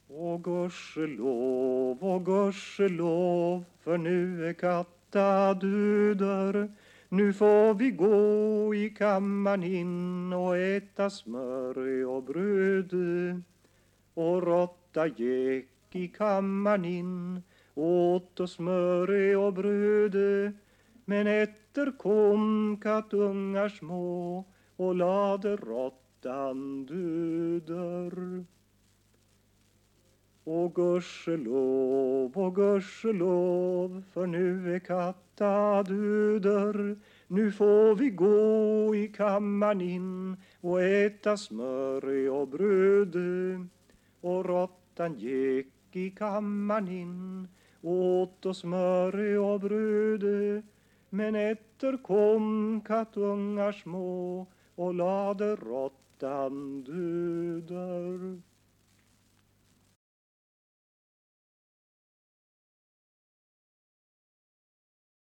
Och gudskelov, för nu är katta döder. Nu får vi gå i kammaren in och äta smör och bröd. Och råtta gick i kammaren in, åt och smör och bröd. Men efter kom kattungar små och lade råttan döder. Och gudskelov, för nu är katta döder. Nu får vi gå i kammaren in och äta smör och bröd. Och råttan gick i kammaren in, åt och smör och bröd. Men efter kom kattungar små och lade råttan döder.